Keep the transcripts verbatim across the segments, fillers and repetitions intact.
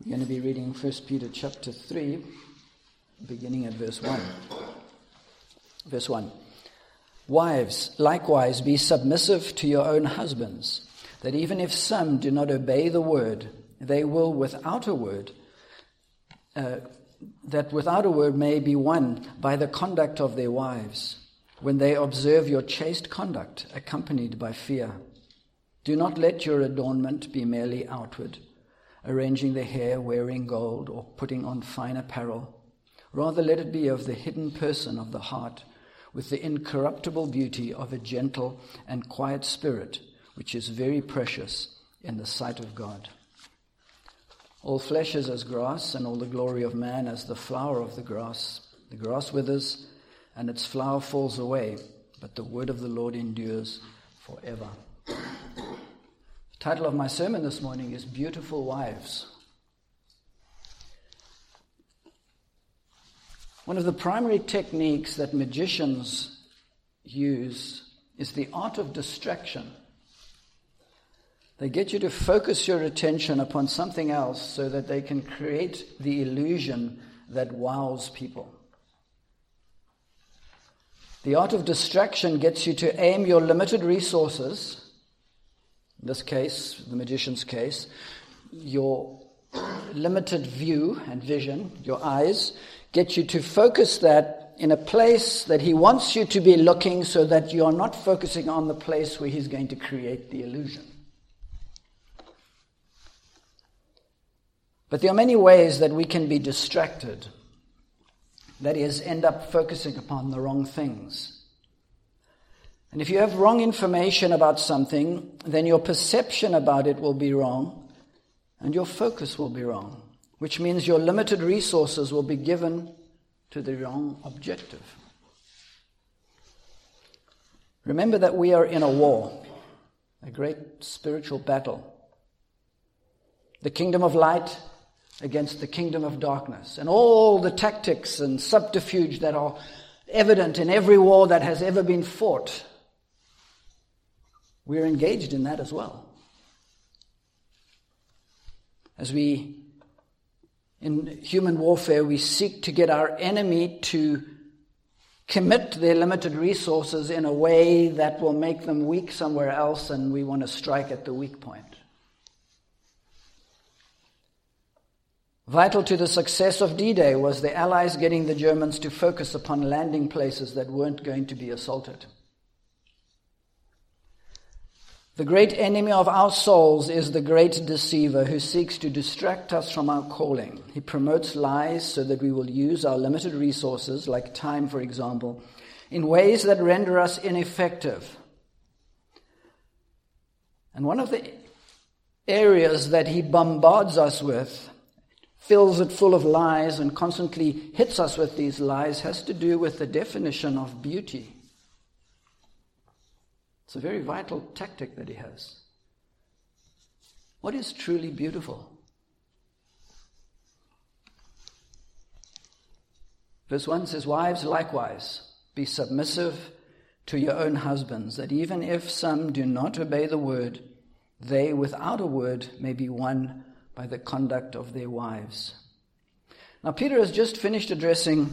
We're going to be reading First Peter chapter three, beginning at verse one. Verse one. Wives, likewise be submissive to your own husbands, that even if some do not obey the word, they will without a word, uh, that without a word may be won by the conduct of their wives, when they observe your chaste conduct, accompanied by fear. Do not let your adornment be merely outward, arranging the hair, wearing gold, or putting on fine apparel. Rather let it be of the hidden person of the heart, with the incorruptible beauty of a gentle and quiet spirit, which is very precious in the sight of God. All flesh is as grass, and all the glory of man as the flower of the grass. The grass withers, and its flower falls away, but the word of the Lord endures forever. The title of my sermon this morning is Beautiful Wives. One of the primary techniques that magicians use is the art of distraction. They get you to focus your attention upon something else so that they can create the illusion that wows people. The art of distraction gets you to aim your limited resources, in this case, the magician's case, your limited view and vision, your eyes, get you to focus that in a place that he wants you to be looking so that you are not focusing on the place where he's going to create the illusion. But there are many ways that we can be distracted. That is, end up focusing upon the wrong things. And if you have wrong information about something, then your perception about it will be wrong, and your focus will be wrong, which means your limited resources will be given to the wrong objective. Remember that we are in a war, a great spiritual battle. The kingdom of light against the kingdom of darkness, and all the tactics and subterfuge that are evident in every war that has ever been fought. We're engaged in that as well. As we, in human warfare, we seek to get our enemy to commit their limited resources in a way that will make them weak somewhere else, and we want to strike at the weak point. Vital to the success of D-Day was the Allies getting the Germans to focus upon landing places that weren't going to be assaulted. The great enemy of our souls is the great deceiver who seeks to distract us from our calling. He promotes lies so that we will use our limited resources, like time, for example, in ways that render us ineffective. And one of the areas that he bombards us with, fills it full of lies and constantly hits us with these lies, has to do with the definition of beauty. It's a very vital tactic that he has. What is truly beautiful? Verse one says, Wives, likewise, be submissive to your own husbands, that even if some do not obey the word, they without a word may be won by the conduct of their wives. Now, Peter has just finished addressing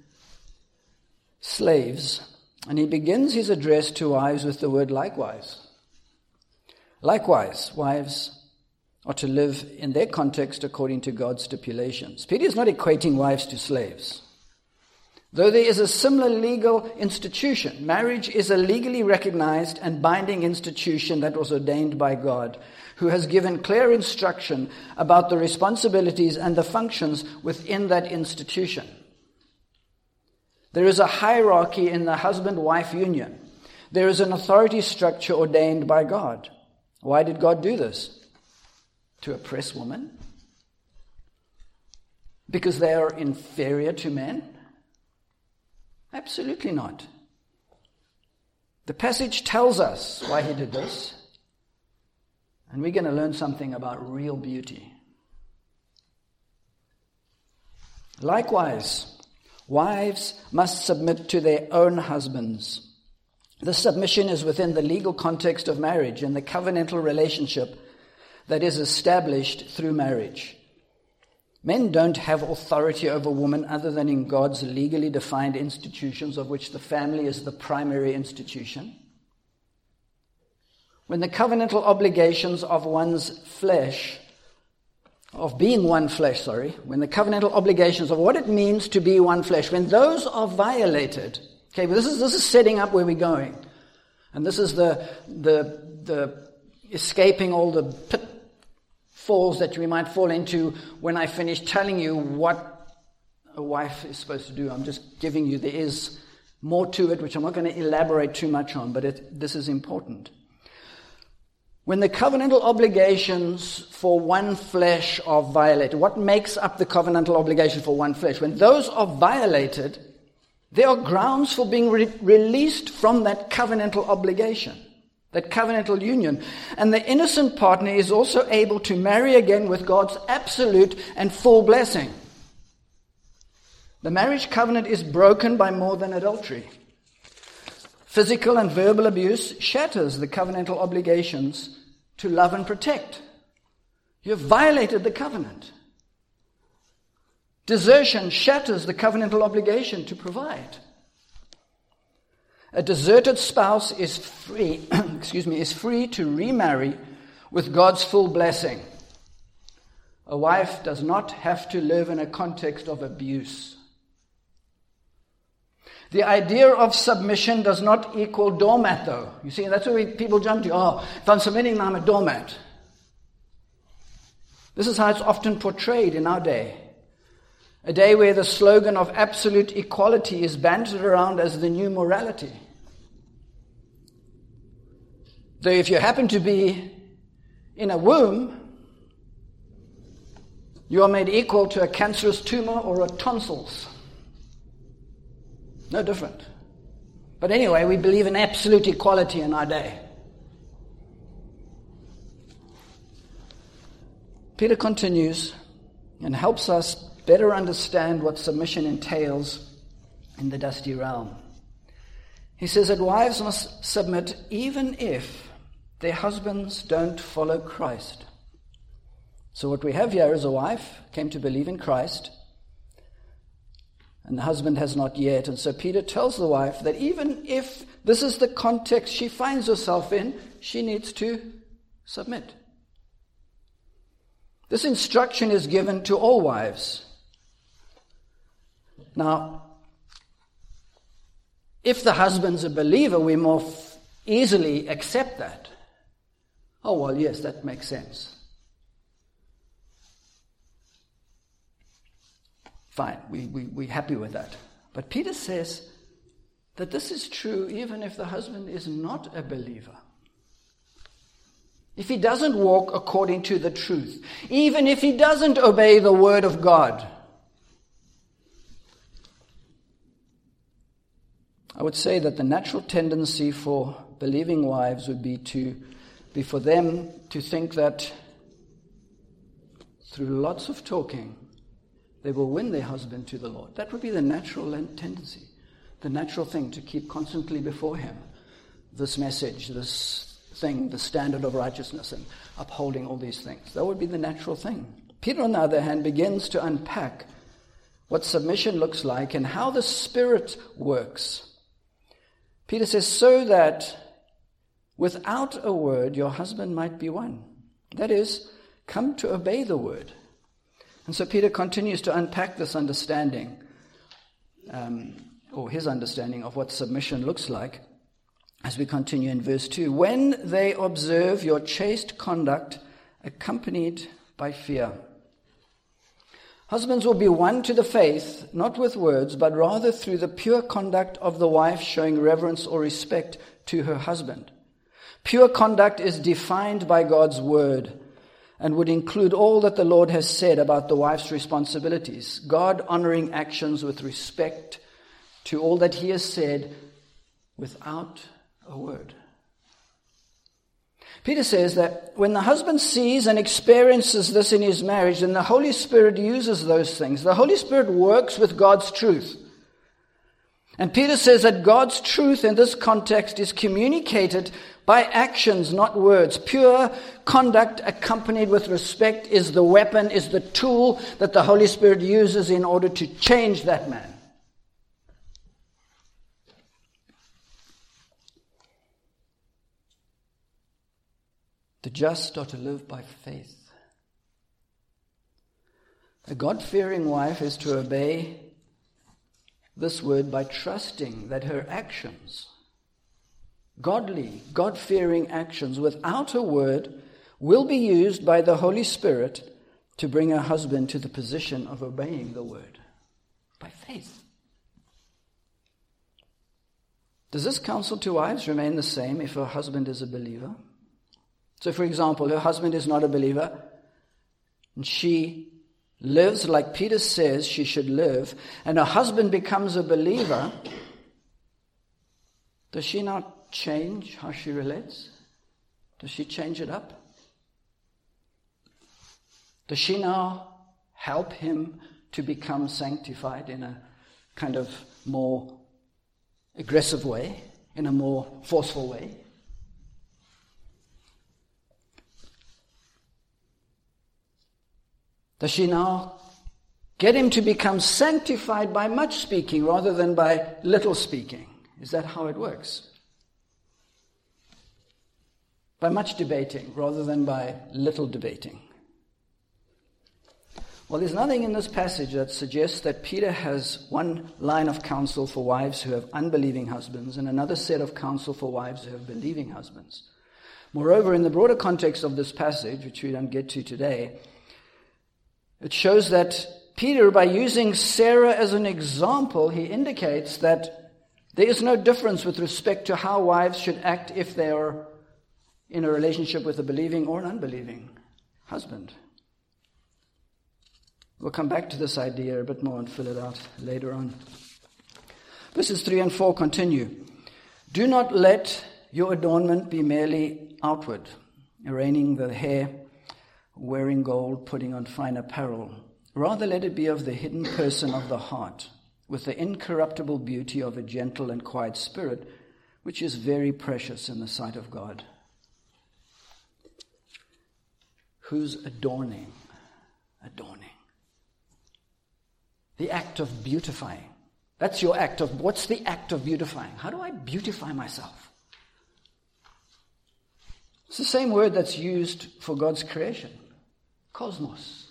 slaves, and he begins his address to wives with the word likewise. Likewise, wives are to live in their context according to God's stipulations. Peter is not equating wives to slaves. Though there is a similar legal institution, marriage is a legally recognized and binding institution that was ordained by God, who has given clear instruction about the responsibilities and the functions within that institution. There is a hierarchy in the husband-wife union. There is an authority structure ordained by God. Why did God do this? To oppress women? Because they are inferior to men? Absolutely not. The passage tells us why he did this. And we're going to learn something about real beauty. Likewise, wives must submit to their own husbands. This submission is within the legal context of marriage and the covenantal relationship that is established through marriage. Men don't have authority over women other than in God's legally defined institutions, of which the family is the primary institution. When the covenantal obligations of one's flesh, of being one flesh, sorry, when the covenantal obligations of what it means to be one flesh, when those are violated, okay, but this is this is setting up where we're going. And this is the the the escaping all the pitfalls that we might fall into when I finish telling you what a wife is supposed to do. I'm just giving you, there is more to it, which I'm not going to elaborate too much on, but it, this is important. When the covenantal obligations for one flesh are violated, what makes up the covenantal obligation for one flesh? When those are violated, there are grounds for being re- released from that covenantal obligation, that covenantal union. And the innocent partner is also able to marry again with God's absolute and full blessing. The marriage covenant is broken by more than adultery. Physical and verbal abuse shatters the covenantal obligations to love and protect. You have violated the covenant. Desertion shatters the covenantal obligation to provide. A deserted spouse is free, excuse me, is free to remarry with God's full blessing. A wife does not have to live in a context of abuse. The idea of submission does not equal doormat, though. You see, that's where we, people jump to. Oh, if I'm submitting, I'm a doormat. This is how it's often portrayed in our day. A day where the slogan of absolute equality is bandied around as the new morality. Though if you happen to be in a womb, you are made equal to a cancerous tumor or a tonsils. No different. But anyway, we believe in absolute equality in our day. Peter continues and helps us better understand what submission entails in the dusty realm. He says that wives must submit even if their husbands don't follow Christ. So what we have here is a wife came to believe in Christ, and the husband has not yet. And so Peter tells the wife that even if this is the context she finds herself in, she needs to submit. This instruction is given to all wives. Now, if the husband's a believer, we more f- easily accept that. Oh, well, yes, that makes sense. Fine, we, we, we're happy with that. But Peter says that this is true even if the husband is not a believer. If he doesn't walk according to the truth, even if he doesn't obey the word of God. I would say that the natural tendency for believing wives would be to be for them to think that through lots of talking, they will win their husband to the Lord. That would be the natural tendency, the natural thing to keep constantly before him this message, this thing, the standard of righteousness and upholding all these things. That would be the natural thing. Peter, on the other hand, begins to unpack what submission looks like and how the Spirit works. Peter says, so that without a word your husband might be won. That is, come to obey the word. And so Peter continues to unpack this understanding, um, or his understanding of what submission looks like, as we continue in verse two. When they observe your chaste conduct accompanied by fear. Husbands will be won to the faith, not with words, but rather through the pure conduct of the wife showing reverence or respect to her husband. Pure conduct is defined by God's word and would include all that the Lord has said about the wife's responsibilities. God-honoring actions with respect to all that he has said without a word. Peter says that when the husband sees and experiences this in his marriage, then the Holy Spirit uses those things. The Holy Spirit works with God's truth. And Peter says that God's truth in this context is communicated by actions, not words. Pure conduct accompanied with respect is the weapon, is the tool that the Holy Spirit uses in order to change that man. The just are to live by faith. A God-fearing wife is to obey this word by trusting that her actions, godly, God-fearing actions without a word, will be used by the Holy Spirit to bring her husband to the position of obeying the word by faith. Does this counsel to wives remain the same if her husband is a believer? So, for example, her husband is not a believer, and she lives like Peter says she should live, and her husband becomes a believer. Does she not change how she relates? Does she change it up? Does she now help him to become sanctified in a kind of more aggressive way, in a more forceful way? Does she now get him to become sanctified by much speaking rather than by little speaking? Is that how it works? By much debating rather than by little debating? Well, there's nothing in this passage that suggests that Peter has one line of counsel for wives who have unbelieving husbands and another set of counsel for wives who have believing husbands. Moreover, in the broader context of this passage, which we don't get to today, it shows that Peter, by using Sarah as an example, he indicates that there is no difference with respect to how wives should act if they are in a relationship with a believing or an unbelieving husband. We'll come back to this idea a bit more and fill it out later on. Verses three and four continue. Do not let your adornment be merely outward, arranging the hair, wearing gold, putting on fine apparel. Rather let it be of the hidden person of the heart, with the incorruptible beauty of a gentle and quiet spirit, which is very precious in the sight of God. Who's adorning? Adorning. The act of beautifying. That's your act of, what's the act of beautifying? How do I beautify myself? It's the same word that's used for God's creation. Cosmos.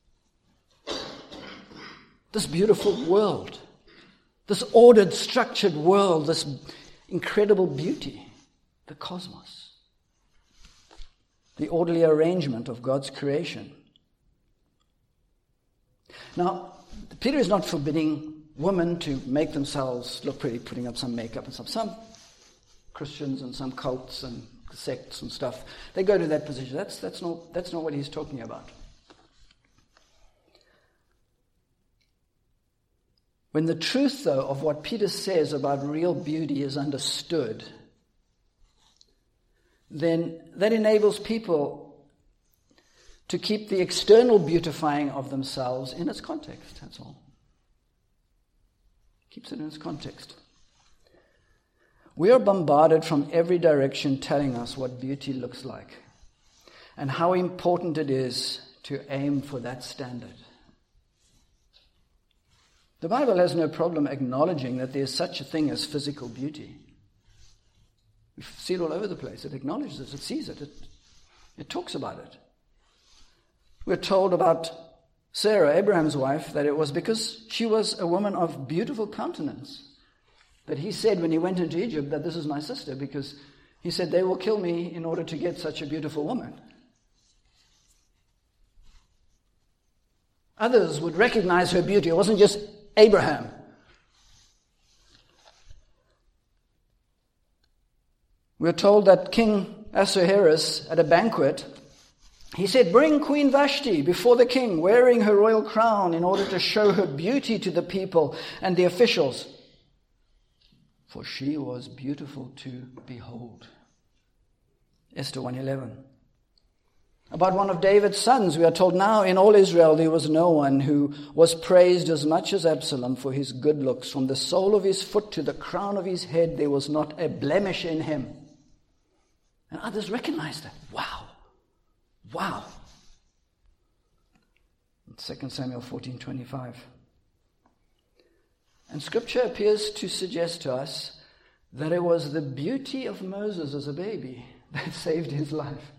This beautiful world. This ordered, structured world. This incredible beauty. The cosmos. The orderly arrangement of God's creation. Now, Peter is not forbidding women to make themselves look pretty, putting up some makeup and stuff. Some Christians and some cults and sects and stuff, they go to that position. That's that's not that's not what he's talking about. When the truth, though, of what Peter says about real beauty is understood, then that enables people to keep the external beautifying of themselves in its context, that's all. Keeps it in its context. We are bombarded from every direction telling us what beauty looks like and how important it is to aim for that standard. The Bible has no problem acknowledging that there is such a thing as physical beauty. We see it all over the place. It acknowledges it. It sees it. It, it talks about it. We're told about Sarah, Abraham's wife, that it was because she was a woman of beautiful countenance that he said when he went into Egypt that this is my sister, because he said they will kill me in order to get such a beautiful woman. Others would recognize her beauty. It wasn't just Abraham. We're told that King Ahasuerus, at a banquet, he said, "Bring Queen Vashti before the king, wearing her royal crown in order to show her beauty to the people and the officials. For she was beautiful to behold." Esther one eleven. About one of David's sons, we are told, now in all Israel there was no one who was praised as much as Absalom for his good looks. From the sole of his foot to the crown of his head, there was not a blemish in him. And others recognized that. Wow. Wow. Second Samuel fourteen twenty-five. And Scripture appears to suggest to us that it was the beauty of Moses as a baby that saved his life.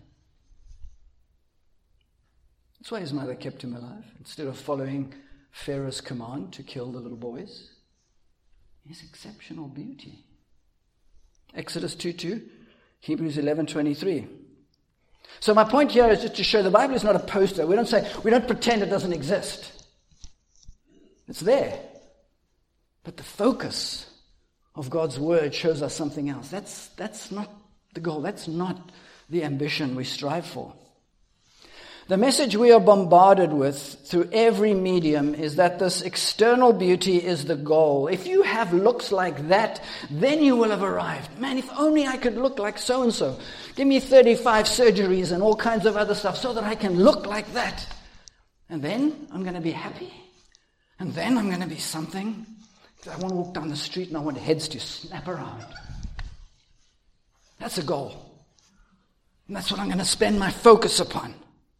That's why his mother kept him alive, instead of following Pharaoh's command to kill the little boys. His exceptional beauty. Exodus two two, Hebrews eleven twenty-three. So my point here is just to show the Bible is not a poster. We don't say, we don't pretend it doesn't exist. It's there. But the focus of God's word shows us something else. That's, that's not the goal. That's not the ambition we strive for. The message we are bombarded with through every medium is that this external beauty is the goal. If you have looks like that, then you will have arrived. Man, if only I could look like so-and-so. Give me thirty-five surgeries and all kinds of other stuff so that I can look like that. And then I'm going to be happy. And then I'm going to be something. I want to walk down the street and I want heads to snap around. That's a goal. And that's what I'm going to spend my focus upon.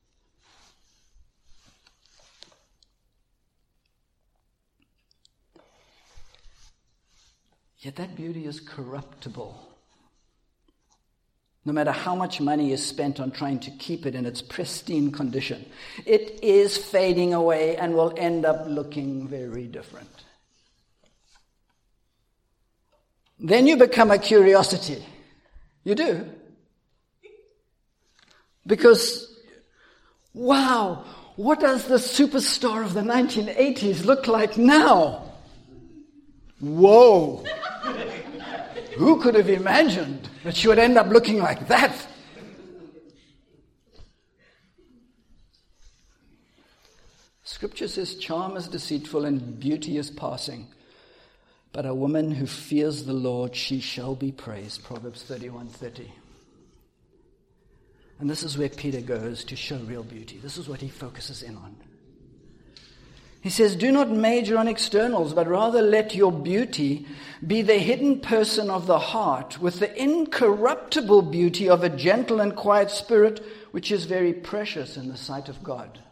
Yet that beauty is corruptible. No matter how much money is spent on trying to keep it in its pristine condition, it is fading away and will end up looking very different. Then you become a curiosity. You do. Because, wow, what does the superstar of the nineteen eighties look like now? Whoa! Who could have imagined that she would end up looking like that? Scripture says charm is deceitful and beauty is passing. But a woman who fears the Lord, she shall be praised. Proverbs thirty-one thirty. And this is where Peter goes to show real beauty. This is what he focuses in on. He says, do not major on externals, but rather let your beauty be the hidden person of the heart with the incorruptible beauty of a gentle and quiet spirit, which is very precious in the sight of God.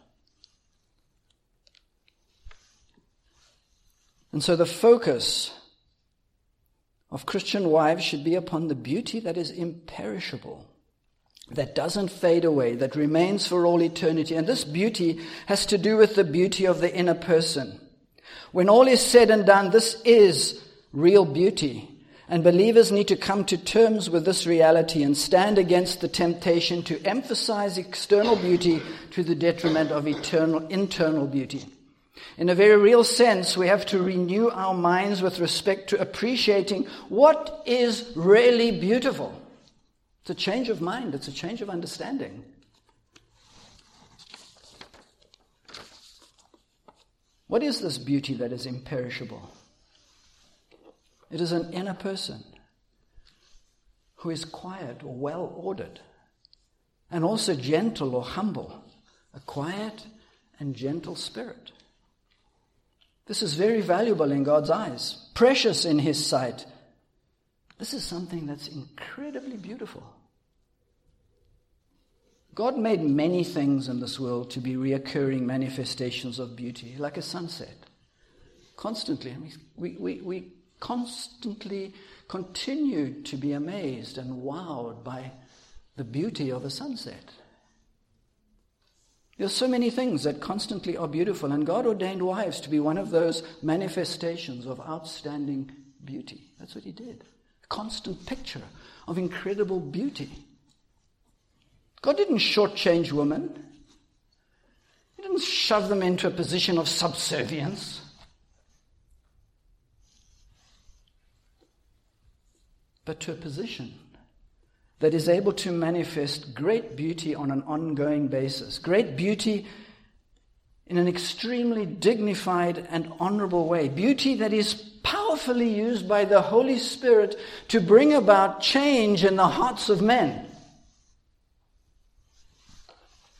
And so the focus of Christian wives should be upon the beauty that is imperishable, that doesn't fade away, that remains for all eternity. And this beauty has to do with the beauty of the inner person. When all is said and done, this is real beauty. And believers need to come to terms with this reality and stand against the temptation to emphasize external beauty to the detriment of eternal, internal beauty. In a very real sense, we have to renew our minds with respect to appreciating what is really beautiful. It's a change of mind. It's a change of understanding. What is this beauty that is imperishable? It is an inner person who is quiet or well-ordered, and also gentle or humble, a quiet and gentle spirit. This is very valuable in God's eyes, precious in His sight. This is something that's incredibly beautiful. God made many things in this world to be reoccurring manifestations of beauty, like a sunset. Constantly. I mean, we, we, we constantly continue to be amazed and wowed by the beauty of a sunset. There's so many things that constantly are beautiful, and God ordained wives to be one of those manifestations of outstanding beauty. That's what He did. A constant picture of incredible beauty. God didn't shortchange women. He didn't shove them into a position of subservience. But to a position that is able to manifest great beauty on an ongoing basis. Great beauty in an extremely dignified and honorable way. Beauty that is powerfully used by the Holy Spirit to bring about change in the hearts of men.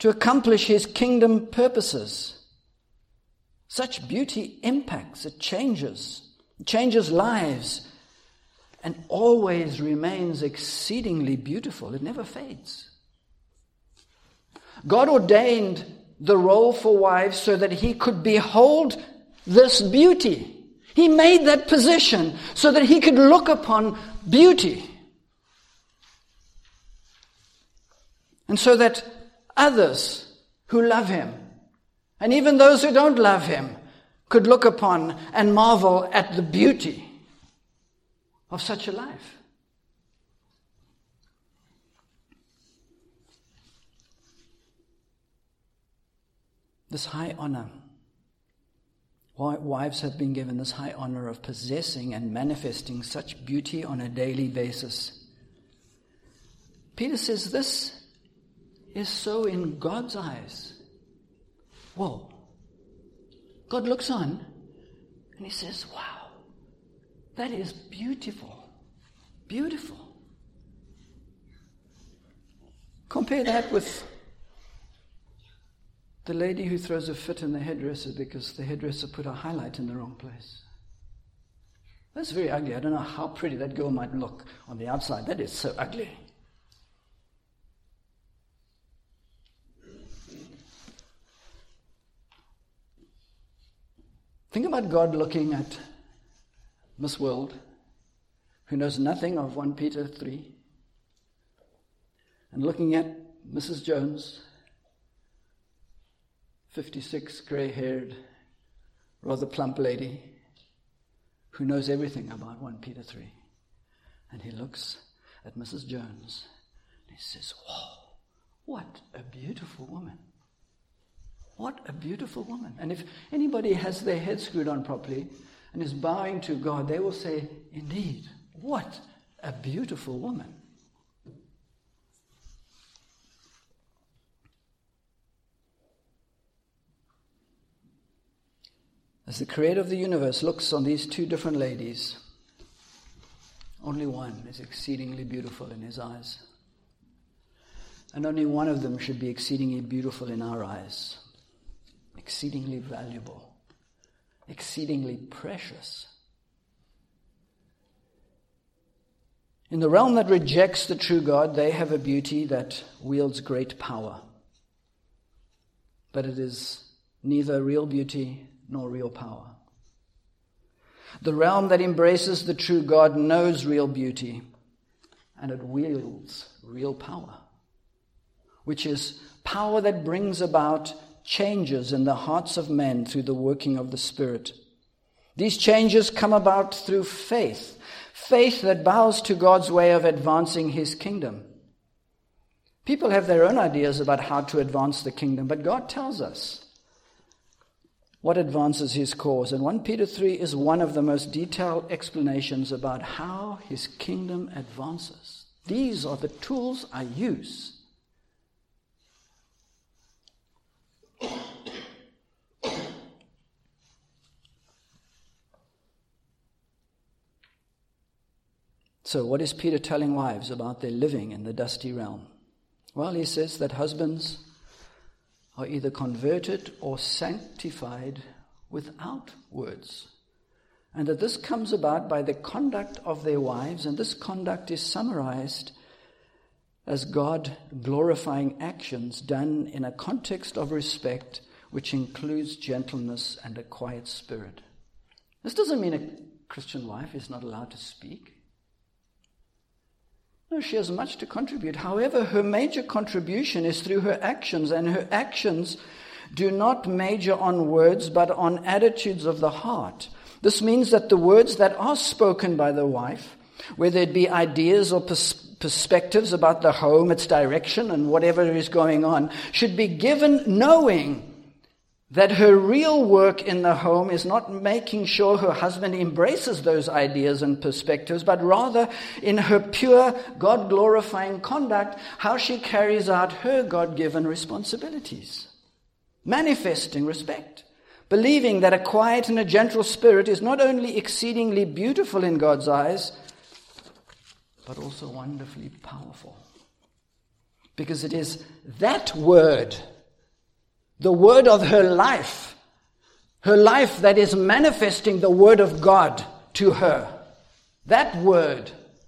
to accomplish his kingdom purposes. Such beauty impacts, it changes, it changes lives, and always remains exceedingly beautiful. It never fades. God ordained the role for wives so that he could behold this beauty. He made that position so that he could look upon beauty. And so that others who love him, and even those who don't love him, could look upon and marvel at the beauty of such a life. This high honor. Wives have been given this high honor of possessing and manifesting such beauty on a daily basis. Peter says this is so in God's eyes. Whoa. God looks on and he says, wow, that is beautiful. Beautiful. Compare that with the lady who throws a fit in the hairdresser because the hairdresser put a highlight in the wrong place. That's very ugly. I don't know how pretty that girl might look on the outside. That is so ugly. Think about God looking at Miss World, who knows nothing of First Peter three, and looking at Missus Jones, fifty-six, grey-haired, rather plump lady, who knows everything about First Peter three. And he looks at Missus Jones, and he says, whoa, what a beautiful woman. What a beautiful woman. And if anybody has their head screwed on properly and is bowing to God, they will say, indeed, what a beautiful woman. As the creator of the universe looks on these two different ladies, only one is exceedingly beautiful in his eyes. And only one of them should be exceedingly beautiful in our eyes. Exceedingly valuable, exceedingly precious. In the realm that rejects the true God, they have a beauty that wields great power. But it is neither real beauty nor real power. The realm that embraces the true God knows real beauty, and it wields real power, which is power that brings about changes in the hearts of men through the working of the Spirit. These changes come about through faith, faith that bows to God's way of advancing his kingdom. People have their own ideas about how to advance the kingdom, but God tells us what advances his cause. And First Peter three is one of the most detailed explanations about how his kingdom advances. These are the tools I use. So what is Peter telling wives about their living in the dusty realm? Well, he says that husbands are either converted or sanctified without words, and that this comes about by the conduct of their wives, and this conduct is summarized as God-glorifying actions done in a context of respect which includes gentleness and a quiet spirit. This doesn't mean a Christian wife is not allowed to speak. No, she has much to contribute. However, her major contribution is through her actions, and her actions do not major on words but on attitudes of the heart. This means that the words that are spoken by the wife, whether it be ideas or pers- perspectives about the home, its direction, and whatever is going on, should be given knowing that her real work in the home is not making sure her husband embraces those ideas and perspectives, but rather in her pure, God-glorifying conduct, how she carries out her God-given responsibilities. Manifesting respect. Believing that a quiet and a gentle spirit is not only exceedingly beautiful in God's eyes, but also wonderfully powerful. Because it is that word the word of her life, her life that is manifesting the word of God to her. That word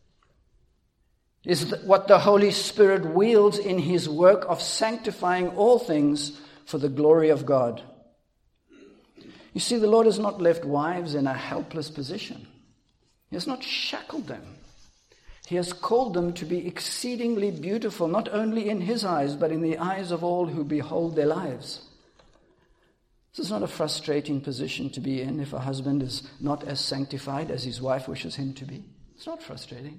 is what the Holy Spirit wields in his work of sanctifying all things for the glory of God. You see, the Lord has not left wives in a helpless position. He has not shackled them. He has called them to be exceedingly beautiful, not only in his eyes, but in the eyes of all who behold their lives. This is not a frustrating position to be in if a husband is not as sanctified as his wife wishes him to be. It's not frustrating.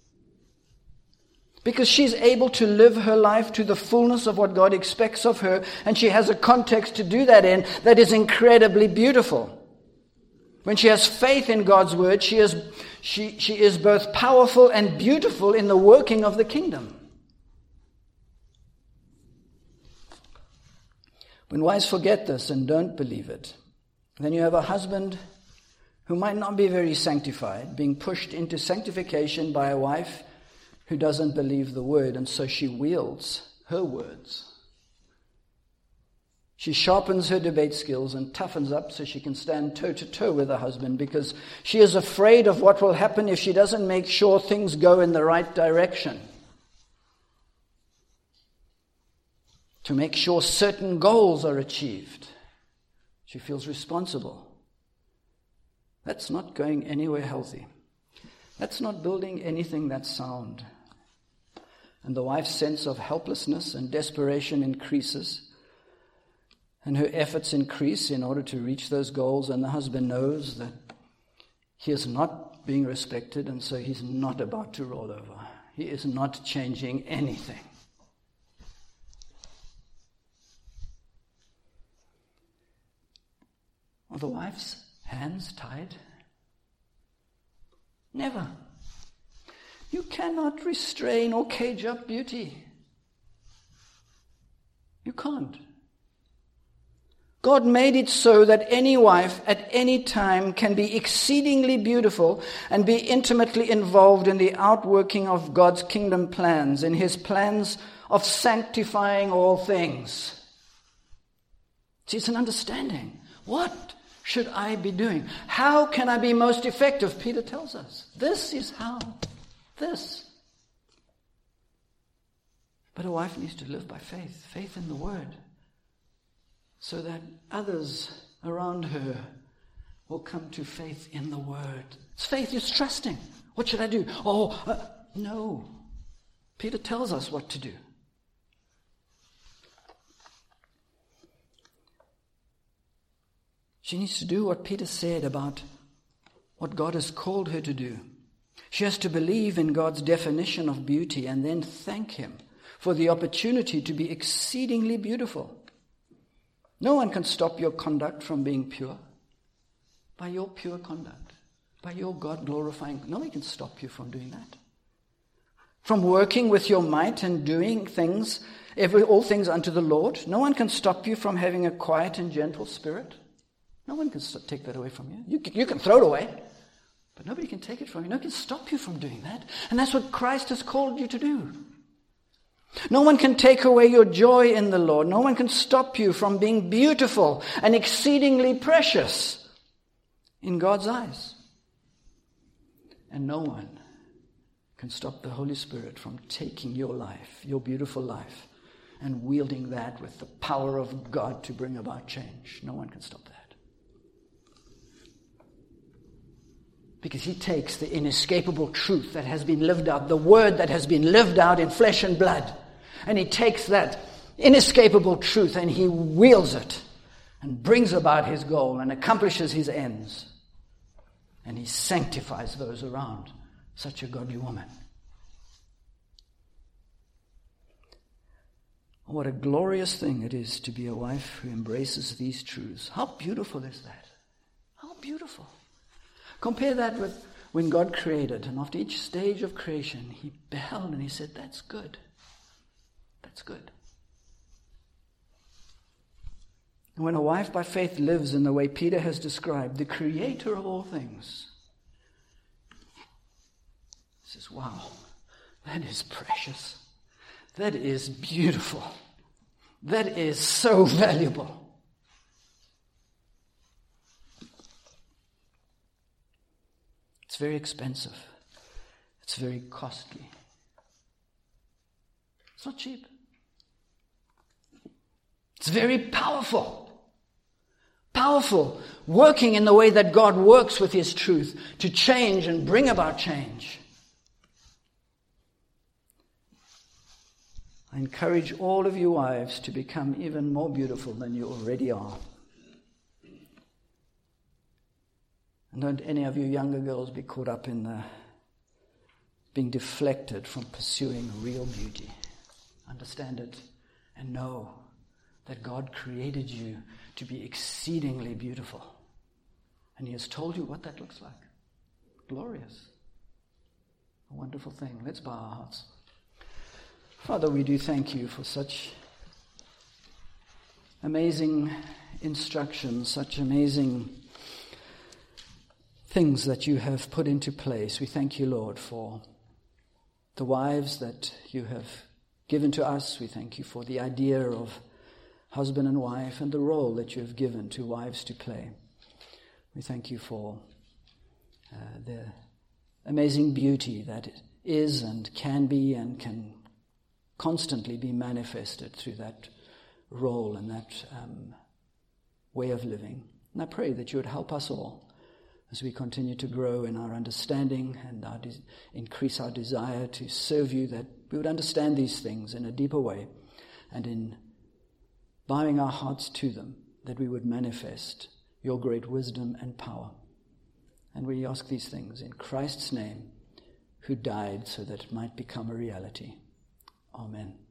Because she's able to live her life to the fullness of what God expects of her, and she has a context to do that in that is incredibly beautiful. When she has faith in God's word, she is, she, she is both powerful and beautiful in the working of the kingdom. When wives forget this and don't believe it, then you have a husband who might not be very sanctified, being pushed into sanctification by a wife who doesn't believe the word, and so she wields her words. She sharpens her debate skills and toughens up so she can stand toe-to-toe with her husband, because she is afraid of what will happen if she doesn't make sure things go in the right direction. To make sure certain goals are achieved. She feels responsible. That's not going anywhere healthy. That's not building anything that's sound. And the wife's sense of helplessness and desperation increases. And her efforts increase in order to reach those goals. And the husband knows that he is not being respected, and so he's not about to roll over. He is not changing anything. Are the wife's hands tied? Never. You cannot restrain or cage up beauty. You can't. God made it so that any wife at any time can be exceedingly beautiful and be intimately involved in the outworking of God's kingdom plans, in his plans of sanctifying all things. See, it's an understanding. What should I be doing? How can I be most effective? Peter tells us. This is how. This. But a wife needs to live by faith. Faith in the word. So that others around her will come to faith in the word. It's faith is trusting. What should I do? Oh, uh, no. Peter tells us what to do. She needs to do what Peter said about what God has called her to do. She has to believe in God's definition of beauty and then thank him for the opportunity to be exceedingly beautiful. No one can stop your conduct from being pure. By your pure conduct. By your God-glorifying. No one can stop you from doing that. From working with your might and doing things, every, all things unto the Lord. No one can stop you from having a quiet and gentle spirit. No one can take that away from you. You can, you can throw it away, but nobody can take it from you. Nobody can stop you from doing that. And that's what Christ has called you to do. No one can take away your joy in the Lord. No one can stop you from being beautiful and exceedingly precious in God's eyes. And no one can stop the Holy Spirit from taking your life, your beautiful life, and wielding that with the power of God to bring about change. No one can stop that. Because he takes the inescapable truth that has been lived out, the word that has been lived out in flesh and blood, and he takes that inescapable truth and he wields it and brings about his goal and accomplishes his ends. And he sanctifies those around such a godly woman. What a glorious thing it is to be a wife who embraces these truths. How beautiful is that? How beautiful. Compare that with when God created, and after each stage of creation, he beheld and he said, that's good. That's good. And when a wife by faith lives in the way Peter has described, the creator of all things, says, wow, that is precious. That is beautiful. That is so valuable. It's very expensive. It's very costly. It's not cheap. It's very powerful. Powerful, working in the way that God works with His truth to change and bring about change. I encourage all of you wives to become even more beautiful than you already are. And don't any of you younger girls be caught up in the being deflected from pursuing real beauty. Understand it and know that God created you to be exceedingly beautiful. And He has told you what that looks like. Glorious. A wonderful thing. Let's bow our hearts. Father, we do thank You for such amazing instructions, such amazing things that You have put into place. We thank You, Lord, for the wives that You have given to us. We thank You for the idea of husband and wife and the role that You have given to wives to play. We thank You for uh, the amazing beauty that is and can be and can constantly be manifested through that role and that um, way of living. And I pray that You would help us all as we continue to grow in our understanding and our de- increase our desire to serve You, that we would understand these things in a deeper way, and in bowing our hearts to them, that we would manifest Your great wisdom and power. And we ask these things in Christ's name, who died so that it might become a reality. Amen.